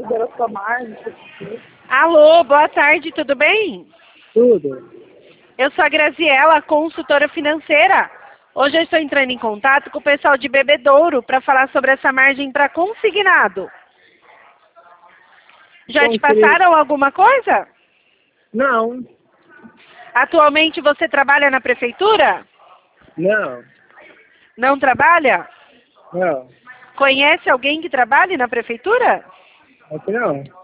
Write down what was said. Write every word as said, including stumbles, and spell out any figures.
dúvida era sua margem. Alô, boa tarde, tudo bem? Tudo. Eu sou a Graziela, consultora financeira. Hoje eu estou entrando em contato com o pessoal de Bebedouro para falar sobre essa margem para consignado. Já te passaram alguma coisa? Não. Atualmente você trabalha na prefeitura? Não. Não trabalha? Não. Conhece alguém que trabalhe na prefeitura? Aqui não.